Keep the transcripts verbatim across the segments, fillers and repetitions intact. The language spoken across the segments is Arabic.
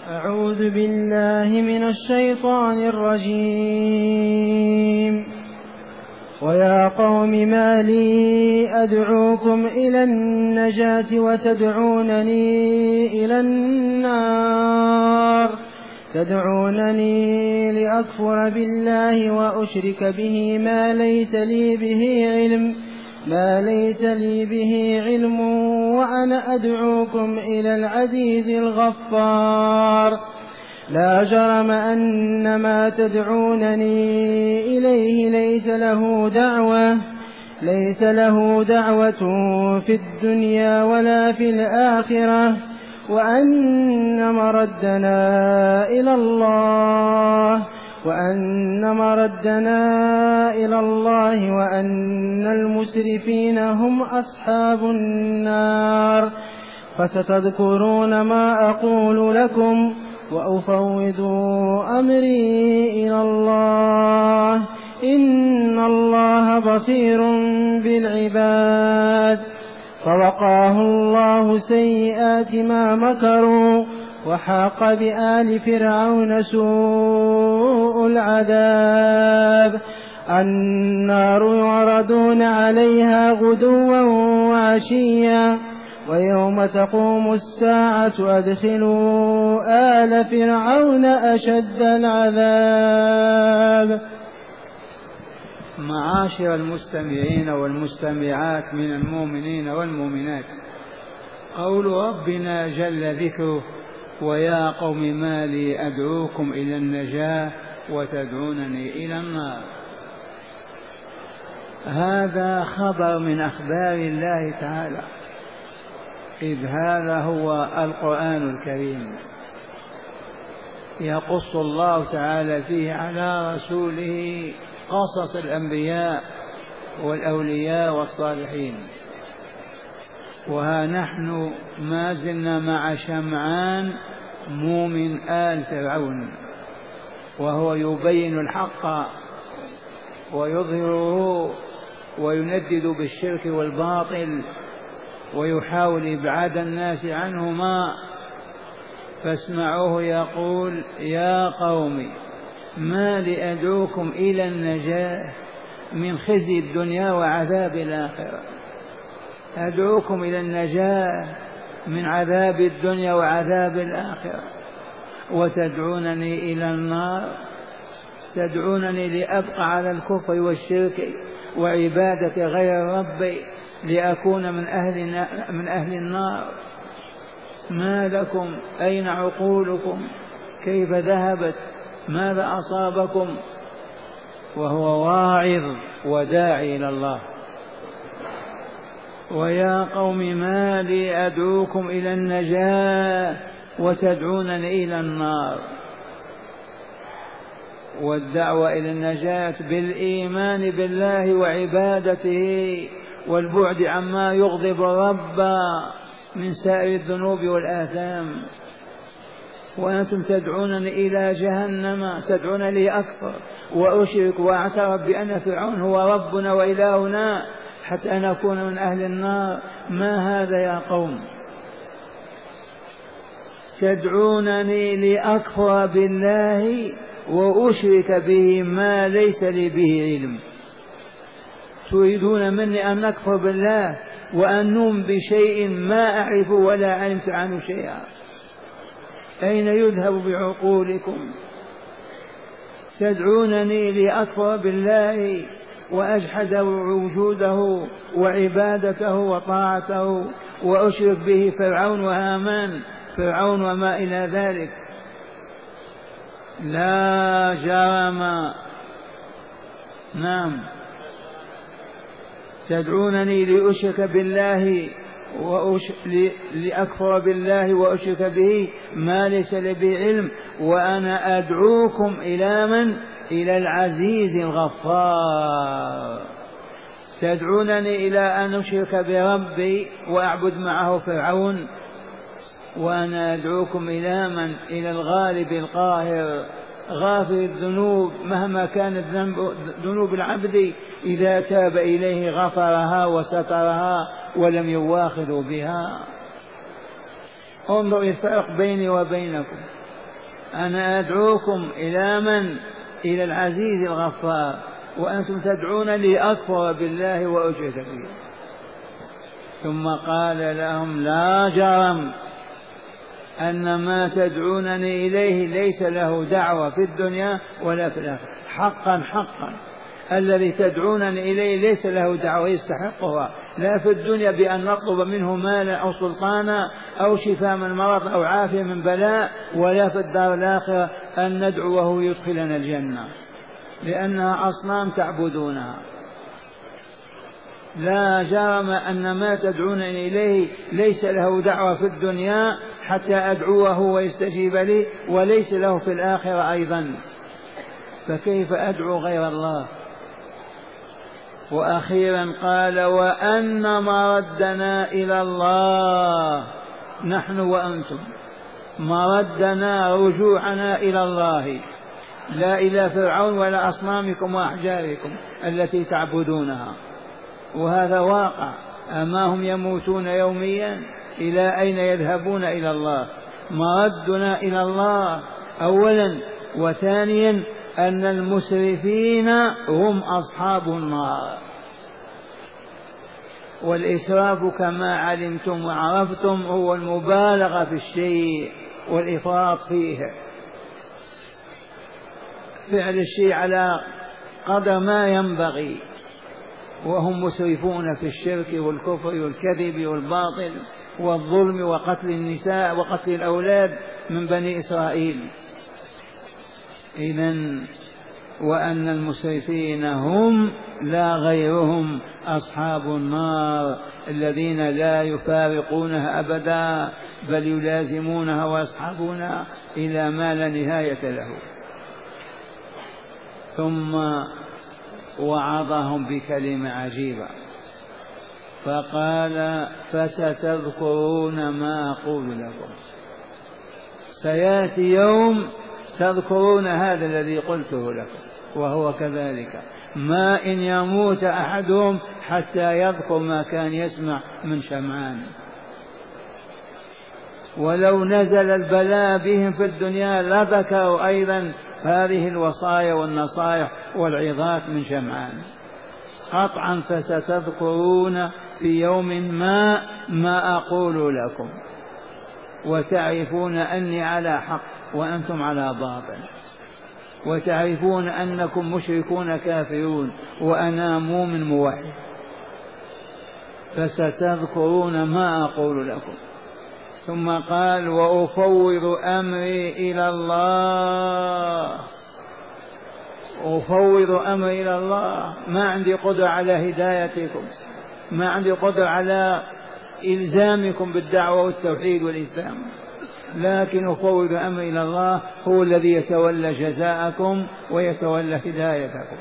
أعوذ بالله من الشيطان الرجيم. ويا قوم ما لي أدعوكم إلى النجاة وتدعونني إلى النار تدعونني لأكفر بالله وأشرك به ما ليس لي به علم ما ليس لي به علم وأنا أدعوكم إلى العزيز الغفار. لا جرم أن ما تدعونني إليه ليس له دعوة ليس له دعوة في الدنيا ولا في الآخرة وأن مردنا إلى الله وأن مردنا إلى الله وأن المسرفين هم أصحاب النار. فستذكرون ما أقول لكم وأفوض أمري إلى الله إن الله بصير بالعباد. فوقاه الله سيئات ما مكروا وحاق بآل فرعون سوء العذاب. النار يعرضون عليها غدوا وعشيا ويوم تقوم الساعة أدخلوا آل فرعون أشد العذاب. معاشر المستمعين والمستمعات من المؤمنين والمؤمنات، قول ربنا جل ذكره: ويا قوم ما لي أدعوكم إلى النجاة وتدعونني إلى النار، هذا خبر من أخبار الله تعالى، إذ هذا هو القرآن الكريم يقص الله تعالى فيه على رسوله قصص الأنبياء والأولياء والصالحين. وها نحن ما زلنا مع شمعان مؤمن آل فرعون، وهو يبين الحق ويظهره ويندد بالشرك والباطل ويحاول إبعاد الناس عنهما. فاسمعوه يقول: يا قوم ما لأدعوكم إلى النجاة من خزي الدنيا وعذاب الآخرة، أدعوكم إلى النجاة من عذاب الدنيا وعذاب الآخرة، وتدعونني إلى النار، تدعونني لأبقى على الكفر والشرك وعبادة غير ربي لأكون من أهل من أهل النار. ما لكم؟ أين عقولكم؟ كيف ذهبت؟ ماذا أصابكم؟ وهو واعظ وداعي إلى الله. ويا قوم ما لي أدعوكم إلى النجاة وتدعونني إلى النار. والدعوة إلى النجاة بالإيمان بالله وعبادته والبعد عما يغضب الرب من سائر الذنوب والآثام. وأنتم تدعونني إلى جهنم، تدعون لي أكفر وأشرك وأعترف بأن فرعون هو ربنا وإلهنا حتى أن أكون من أهل النار. ما هذا يا قوم؟ تدعونني لأكفر بالله وأشرك به ما ليس لي به علم. تريدون مني أن أكفر بالله وأن نؤمن بشيء ما أعرف ولا علمت عنه شيئا. أين يذهب بعقولكم؟ تدعونني لأكفر بالله وأجحد وجوده وعبادته وطاعته وأشرك به فرعون وهامان، فرعون وما إلى ذلك. لا جرم، نعم، تدعونني لأشرك بالله وأش... لأكفر بالله وأشرك به ما ليس لي به علم، وأنا أدعوكم إلى من؟ إلى العزيز الغفار. تدعونني إلى أن أشرك بربي وأعبد معه فرعون، وأنا أدعوكم إلى من؟ إلى الغالب القاهر غافر الذنوب مهما كانت ذنوب العبد، إذا تاب إليه غفرها وسترها ولم يواخذ بها. انظر الفرق بيني وبينكم. أنا أدعوكم إلى من؟ إلى العزيز الغفار، وأنتم تدعون لي أكفر بالله وأشرك به. ثم قال لهم لا جرم أن ما تدعونني إليه ليس له دعوة في الدنيا ولا في الآخرة. حقا حقا الذي تدعونني إليه ليس له دعوة يستحقها، لا في الدنيا بأن نطلب منه مالا أو سلطانا أو شفاء من مرض أو عافية من بلاء، ولا في الدار الآخرة أن ندعوه يدخلنا الجنة، لأنها أصنام تعبدونها. لا جرم أن ما تدعونني إليه ليس له دعوة في الدنيا حتى أدعوه ويستجيب لي، وليس له في الآخرة أيضا، فكيف أدعو غير الله؟ وأخيرا قال وأن مردنا إلى الله، نحن وأنتم مردنا رجوعنا إلى الله، لا إلى فرعون ولا أصنامكم وأحجاركم التي تعبدونها. وهذا واقع أما هم يموتون يوميا، إلى أين يذهبون؟ إلى الله. مردنا إلى الله أولا، وثانيا أن المسرفين هم أصحاب النار. والإسراف كما علمتم وعرفتم هو المبالغة في الشيء والإفراط فيه، فعل الشيء على قدر ما ينبغي، وهم مسرفون في الشرك والكفر والكذب والباطل والظلم وقتل النساء وقتل الأولاد من بني إسرائيل. إذن وأن المسرفين هم لا غيرهم أصحاب النار الذين لا يفارقونها أبدا، بل يلازمونها ويصحبونها إلى ما لا نهاية له. ثم وعظهم بكلمة عجيبة فقال فستذكرون ما أقول لكم. سيأتي يوم تذكرون هذا الذي قلته لكم، وهو كذلك، ما إن يموت أحدهم حتى يذكر ما كان يسمع من شمعان. ولو نزل البلاء بهم في الدنيا لذكروا أيضا هذه الوصايا والنصائح والعظات من شمعان. قطعا فستذكرون في يوم ما ما أقول لكم، وتعرفون أني على حق وأنتم على باطل، وتعرفون أنكم مشركون كافرون وأنا مؤمن موحد. فستذكرون ما أقول لكم. ثم قال وأفوض أمري إلى الله. أفوض أمري إلى الله، ما عندي قدرة على هدايتكم، ما عندي قدرة على إلزامكم بالدعوة والتوحيد والإسلام، لكن أفوض أمري إلى الله، هو الذي يتولى جزاءكم ويتولى هدايتكم.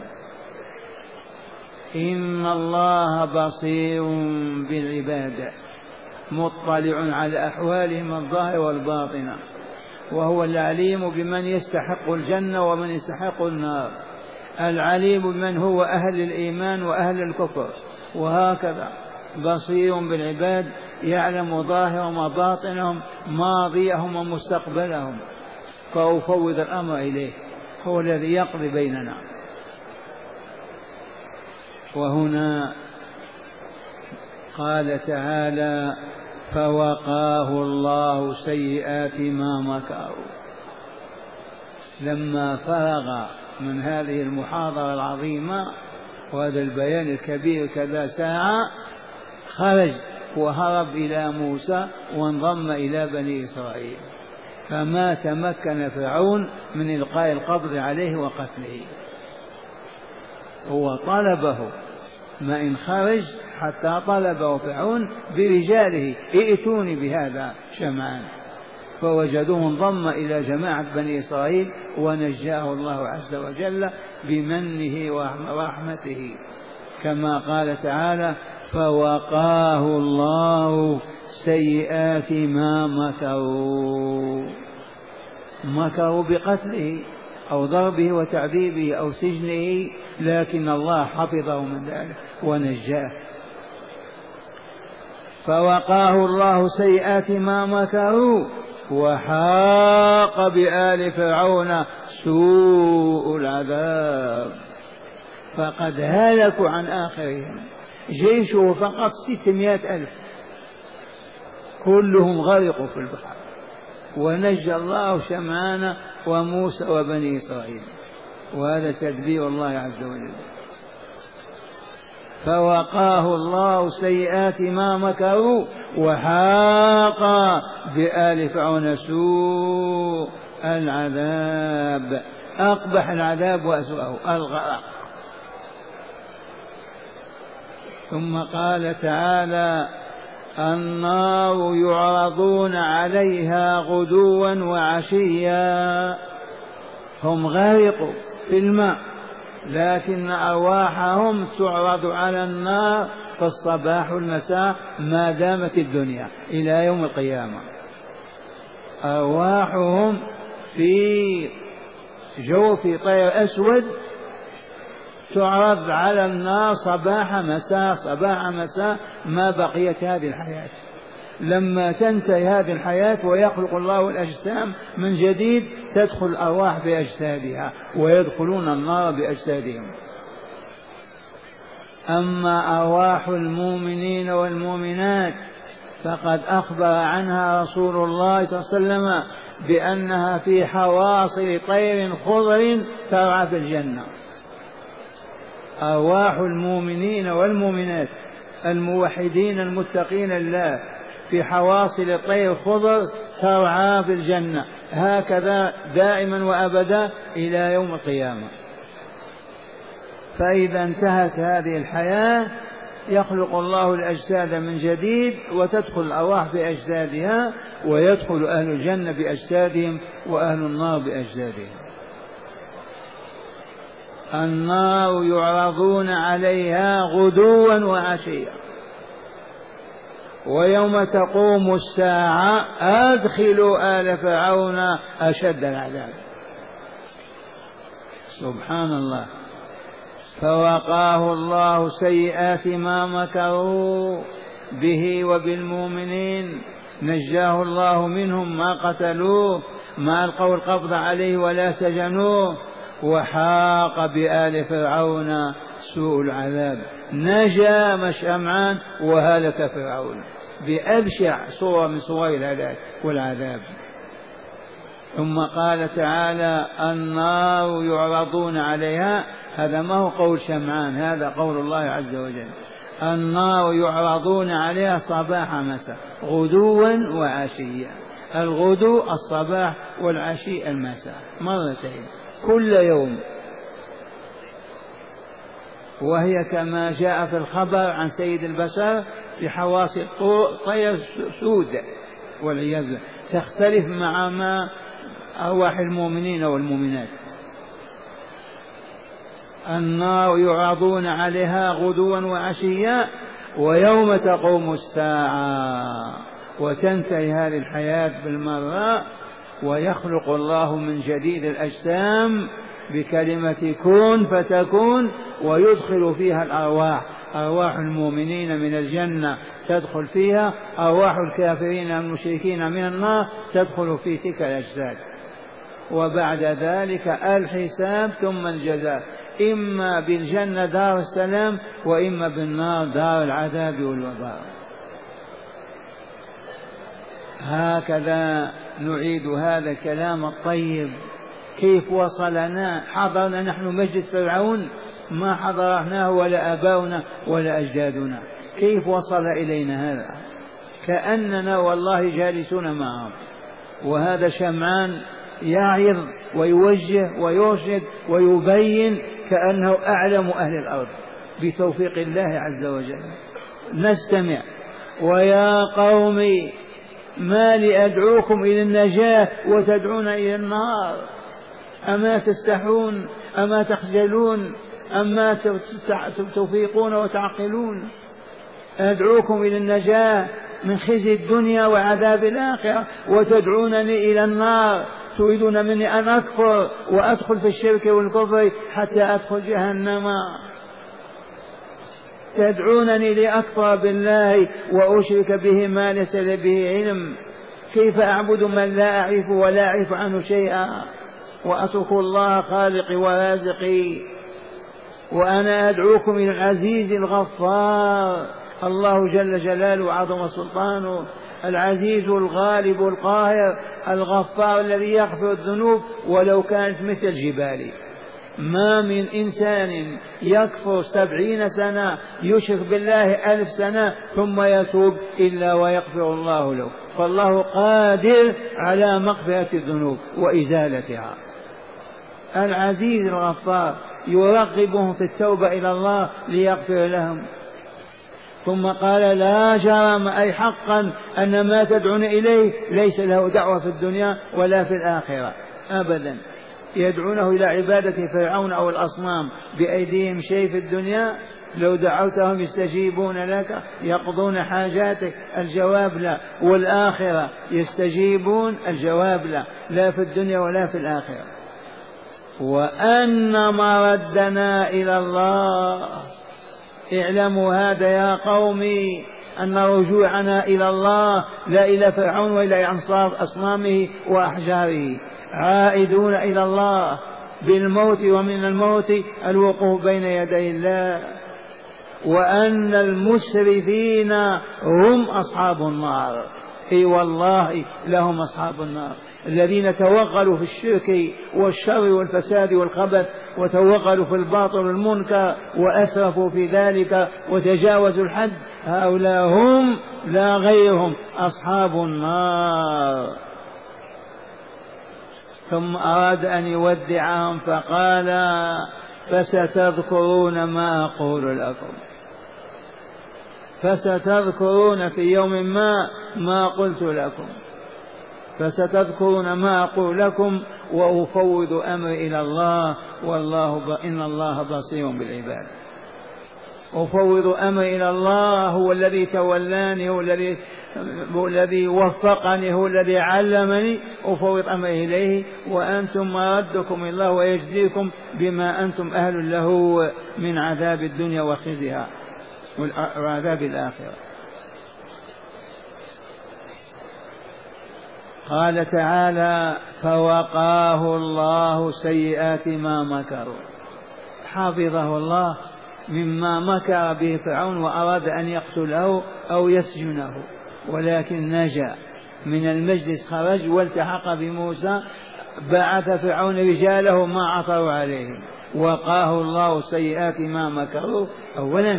إن الله بصير بالعباد، مطلع على أحوالهم الظاهرة والباطنة، وهو العليم بمن يستحق الجنة ومن يستحق النار، العليم بمن هو أهل الإيمان وأهل الكفر، وهكذا بصير بالعباد، يعلم ظاهرهم وباطنهم، ماضيهم ومستقبلهم. فأفوض الأمر إليه، هو الذي يقضي بيننا. وهنا قال تعالى فوقاه الله سيئات ما مكروا. لما فرغ من هذه المحاضرة العظيمة وهذا البيان الكبير كذا ساعة، خرج وهرب إلى موسى وانضم إلى بني إسرائيل، فما تمكن فرعون من إلقاء القبض عليه وقتله. هو طلبه، ما إن خرج حتى طلبه فرعون برجاله ائتوني بهذا شمعان، فوجدوه انضم إلى جماعة بني إسرائيل ونجاه الله عز وجل بمنه ورحمته، كما قال تعالى فوقاه الله سيئات ما مكروا. مكروا بقتله أو ضربه وتعذيبه أو سجنه، لكن الله حفظه من ذلك ونجاه. فوقاه الله سيئات ما مكروا وحاق بآل فرعون سوء العذاب، فقد هلكوا عن آخرهم. جيشه فقط ستمائة ألف كلهم غرقوا في البحر، ونجى الله شمعان وموسى وبني إسرائيل، وهذا تدبير الله عز وجل. فوقاه الله سيئات ما مكروا وحاق بآل فرعون سوء العذاب، أقبح العذاب وأسوأه الغرق. ثم قال تعالى: النار يعرضون عليها غدوا وعشيا. هم غرقوا في الماء، لكن أرواحهم تعرض على النار في الصباح والمساء ما دامت الدنيا إلى يوم القيامة. أرواحهم في جوف طير أسود تعرض على النار صباح مساء صباح مساء ما بقيت هذه الحياة. لما تنتهي هذه الحياة ويخلق الله الأجسام من جديد تدخل الأرواح بأجسادها ويدخلون النار بأجسادهم. أما أرواح المؤمنين والمؤمنات فقد أخبر عنها رسول الله صلى الله عليه وسلم بأنها في حواصل طير خضر ترعى في الجنة. أرواح المؤمنين والمؤمنات الموحدين المتقين لله في حواصل طير خضر ترعى في الجنة، هكذا دائما وأبدا إلى يوم القيامة. فإذا انتهت هذه الحياة يخلق الله الأجساد من جديد وتدخل الأرواح بأجسادها، ويدخل أهل الجنة بأجسادهم وأهل النار بأجسادهم. النار يعرضون عليها غدوا وعشيا ويوم تقوم الساعة أدخلوا آل فرعون أشد العذاب. سبحان الله. فوقاه الله سيئات ما مكروا به وبالمؤمنين، نجاه الله منهم ما قتلوه ما ألقوا القبض عليه ولا سجنوه، وحاق بآل فرعون سوء العذاب. نجا مشأمعان وهلك فرعون بأبشع صورة من صور الهلاك والعذاب. ثم قال تعالى: النار يعرضون عليها. هذا ما هو قول شمعان، هذا قول الله عز وجل. النار يعرضون عليها صباح مساء غدوا وعشيا. الغدو الصباح والعشي المساء مرتين كل يوم. وهي كما جاء في الخبر عن سيد البشر في حواصل طير سود والعياذ بالله، تختلف مع ما أرواح المؤمنين والمؤمنات. النار يعرضون عليها غدوا وعشيا ويوم تقوم الساعة، وتنتهي هذه الحياة بالمرة ويخلق الله من جديد الأجسام بكلمة كن فتكون، ويدخل فيها الأرواح. أرواح المؤمنين من الجنة تدخل فيها، أرواح الكافرين المشركين من النار تدخل في تلك الأجساد. وبعد ذلك الحساب ثم الجزاء، إما بالجنة دار السلام وإما بالنار دار العذاب والوباء. هكذا نعيد هذا الكلام الطيب. كيف وصلنا؟ حضرنا نحن مجلس فرعون؟ ما حضرناه ولا آباؤنا ولا أجدادنا. كيف وصل إلينا هذا؟ كأننا والله جالسون معهم. وهذا شمعان يعظ ويوجه ويرشد ويبين كأنه أعلم أهل الأرض بتوفيق الله عز وجل. نستمع: ويا قوم ما لي أدعوكم إلى النجاة وتدعون إلى النار؟ أما تستحون؟ أما تخجلون؟ أما توفيقون وتعقلون؟ أدعوكم إلى النجاة من خزي الدنيا وعذاب الآخرة وتدعونني إلى النار. تريدون مني أن أكفر وأدخل في الشرك والكفر حتى أدخل جهنم. تدعونني لأكفر بالله وأشرك به ما ليس لي به علم. كيف أعبد من لا أعرف ولا أعرف عنه شيئا وأترك الله خالقي ورازقي؟ وأنا أدعوكم إلى العزيز الغفار. الله جل جلاله وعظم سلطانه العزيز الغالب القاهر الغفار الذي يغفر الذنوب ولو كانت مثل الجبال. ما من إنسان يكفر سبعين سنة يشرك بالله ألف سنة ثم يتوب إلا ويغفر الله له. فالله قادر على مغفرة الذنوب وإزالتها. العزيز الغفار يرغبهم في التوبة إلى الله ليغفر لهم. ثم قال لا جرم أي حقا أن ما تدعون إليه ليس له دعوة في الدنيا ولا في الآخرة أبدا. يدعونه إلى عبادة فرعون أو الأصنام بأيديهم شيء في الدنيا، لو دعوتهم يستجيبون لك يقضون حاجاتك؟ الجواب لا. والآخرة يستجيبون؟ الجواب لا، لا في الدنيا ولا في الآخرة. وأن مردنا إلى الله. اعلموا هذا يا قومي أن رجوعنا إلى الله لا إلى فرعون وإلى أنصار أصنامه وأحجاره، عائدون إلى الله بالموت ومن الموت الوقوف بين يدي الله. وأن المسرفين هم أصحاب النار. اي والله لهم أصحاب النار الذين توغلوا في الشرك والشر والفساد والخبث وتوغلوا في الباطل والمنكر وأسرفوا في ذلك وتجاوزوا الحد. هؤلاء هم لا غيرهم أصحاب النار. ثم أراد أن يودعهم فقال فستذكرون ما أقول لكم. فستذكرون في يوم ما ما قلت لكم. فستذكرون ما أقول لكم وأفوض أمري إلى الله والله إن الله بصير بالعباد. أفوض أمري إلى الله، هو الذي تولاني، هو الذي هو الذي وفقني، هو الذي علمني. أفوض أمري إليه وأنتم مردكم إلى الله ويجزيكم بما أنتم أهل له من عذاب الدنيا وخزيها وعذاب الآخرة. قال تعالى فوقاه الله سيئات ما مكروا. حفظه الله مما مكر به فرعون وأراد أن يقتله أو يسجنه، ولكن نجا من المجلس، خرج والتحق بموسى. بعث فرعون رجاله ما عثروا عليه، وقاه الله سيئات ما مكروا أولا.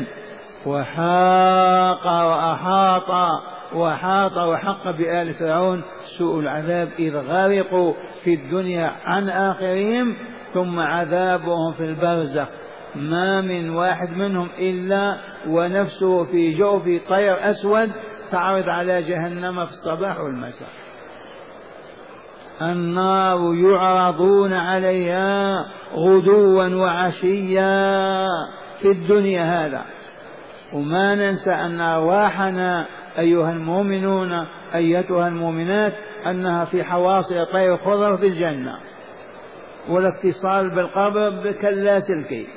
وحاق وأحاط وحاط وحق بآل فرعون سوء العذاب إذ غرقوا في الدنيا عن آخرهم، ثم عذابهم في البرزخ. ما من واحد منهم إلا ونفسه في جوف طير أسود تعرض على جهنم في الصباح والمساء. النار يعرضون عليها غدوا وعشيا في الدنيا هذا. وما ننسى أن أرواحنا أيها المؤمنون أيتها المؤمنات أنها في حواصل طير خضر في الجنة، والاتصال بالقبر كاللاسلكي،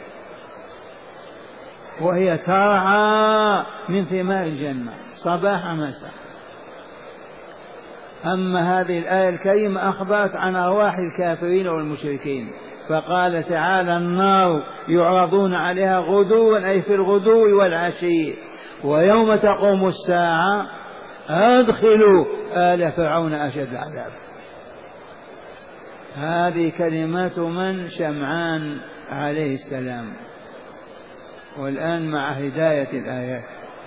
وهي ترعى من ثمار الجنة صباح مساء. أما هذه الآية الكريمة أخبرت عن أرواح الكافرين والمشركين، فقال تعالى النار يعرضون عليها غدوا أي في الغدو والعشي، ويوم تقوم الساعة أدخلوا آل فرعون أشد العذاب. هذه كلمات من؟ شمعان عليه السلام. والآن مع هداية الآيات.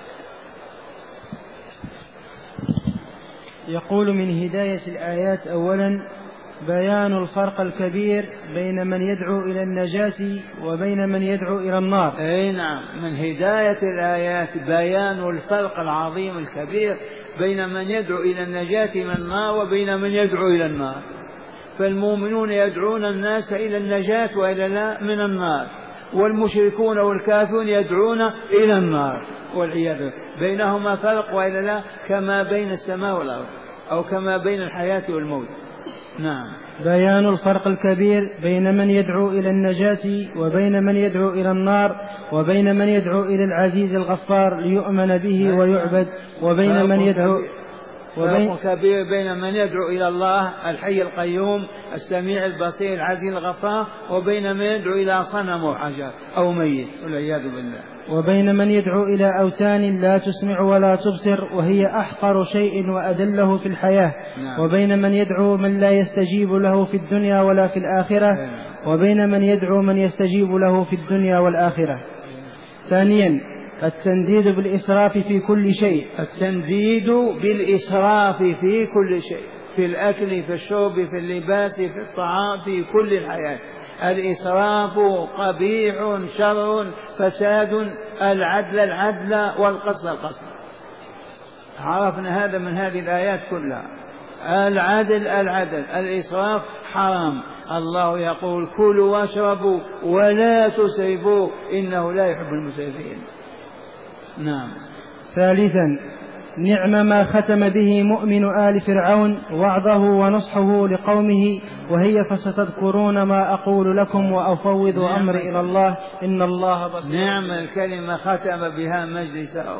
يقول من هداية الآيات أولا بيان الفرق الكبير بين من يدعو إلى النجاة وبين من يدعو إلى النار. أي نعم، من هداية الآيات بيان الفرق العظيم الكبير بين من يدعو إلى النجاة من النار وبين من يدعو إلى النار. فالمؤمنون يدعون الناس إلى النجاة وإلى لا من النار، والمشركون والكافرون يدعون إلى النار والعياذ بالله. بينهما فرق وإلا لا؟ كما بين السماء والأرض، أو كما بين الحياة والموت. نعم. بيان الفرق الكبير بين من يدعو إلى النجاة وبين من يدعو إلى النار، وبين من يدعو إلى العزيز الغفار ليؤمن به ويعبد، وبين من يدعو فرق كبير بين من يدعو إلى الله الحي القيوم السميع البصير العزيز الغفار، وبين من يدعو إلى صنم وحجر أو ميت والعياذ بالله. وبين من يدعو إلى أوثان لا تسمع ولا تبصر وهي أحقر شيء وأدله في الحياة. نعم. وبين من يدعو من لا يستجيب له في الدنيا ولا في الآخرة. نعم. وبين من يدعو من يستجيب له في الدنيا والآخرة. ثانيا التنديد بالإسراف في كل شيء. التنديد بالإسراف في كل شيء، في الأكل في الشرب في اللباس في الطعام في كل الحياة. الإسراف قبيح شر فساد، العدل العدل والقصد القصد. عرفنا هذا من هذه الآيات كلها. العدل العدل، الإسراف حرام. الله يقول كلوا واشربوا ولا تسرفوا إنه لا يحب المسرفين. نعم. ثالثا نعم ما ختم به مؤمن آل فرعون وعظه ونصحه لقومه، وهي فستذكرون ما أقول لكم وأفوض نعم أمري إلى الله إن الله بصير. نعم الكلمة ختم بها مجلسه.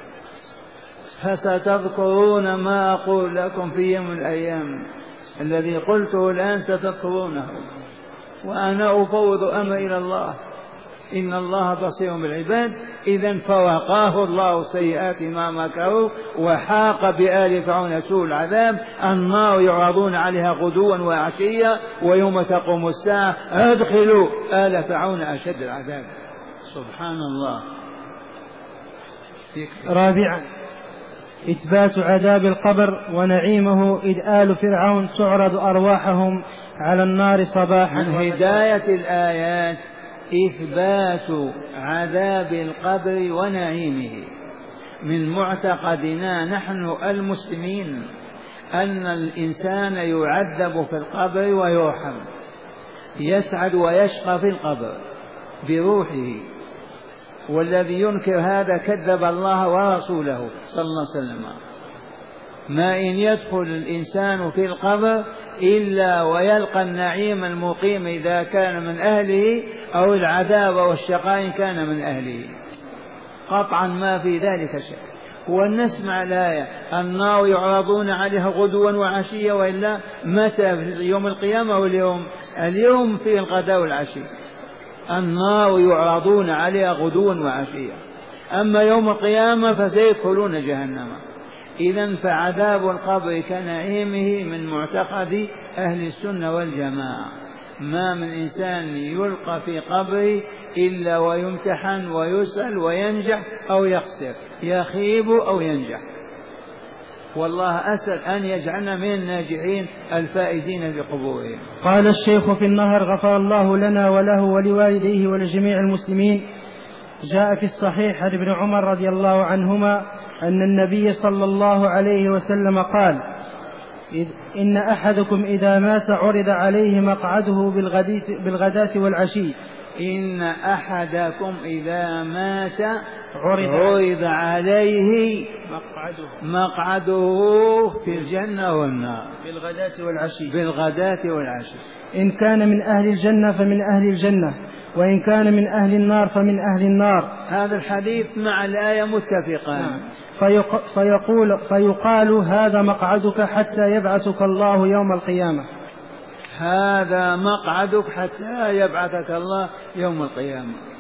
فستذكرون ما أقول لكم في يوم من الأيام، الذي قلته الآن ستذكرونه، وأنا أفوض أمري إلى الله إن الله بصير بالعباد. إذن فوقاه الله سيئات ما مكروا وحاق بآل فرعون سوء العذاب. النار يعرضون عليها غدوا وعشيا ويوم تقوم الساعة أدخلوا آل فرعون أشد العذاب. سبحان الله. رابعا إثبات عذاب القبر ونعيمه، إذ آل فرعون تعرض أرواحهم على النار صباحا. من هداية الآيات إثبات عذاب القبر ونعيمه. من معتقدنا نحن المسلمين أن الإنسان يعذب في القبر ويرحم، يسعد ويشقى في القبر بروحه، والذي ينكر هذا كذب الله ورسوله صلى الله عليه وسلم. ما إن يدخل الإنسان في القبر إلا ويلقى النعيم المقيم إذا كان من أهله، أو العذاب والشقاء إن كان من أهله، قطعا ما في ذلك شك. ونسمع الآية النار يعرضون عليها غدوا وعشيا، وإلا متى؟ في يوم القيامة واليوم اليوم في الغداء والعشي. النار يعرضون عليها غدوا وعشيا، أما يوم القيامة فسيدخلون جهنم. إذن فعذاب القبر كنعيمه من معتقد أهل السنة والجماعة. ما من إنسان يلقى في قبره إلا ويمتحن ويسأل وينجح أو يخسر، يخيب أو ينجح. والله أسأل أن يجعلنا من الناجحين الفائزين بقبورهم. قال الشيخ في النهر غفر الله لنا وله ولوالديه ولجميع المسلمين. جاء في الصحيح عن ابن عمر رضي الله عنهما أن النبي صلى الله عليه وسلم قال: إن أحدكم إذا مات عرض عليه مقعده بالغداة والعشي. إن أحدكم إذا مات عرض عليه مقعده, مقعده في الجنة والنار بالغداة والعشي بالغداة والعشي. إن كان من أهل الجنة فمن أهل الجنة، وإن كان من أهل النار فمن أهل النار. هذا الحديث مع الآية متفقان. فيق... فيقول فيقال هذا مقعدك حتى يبعثك الله يوم القيامة. هذا مقعدك حتى يبعثك الله يوم القيامة.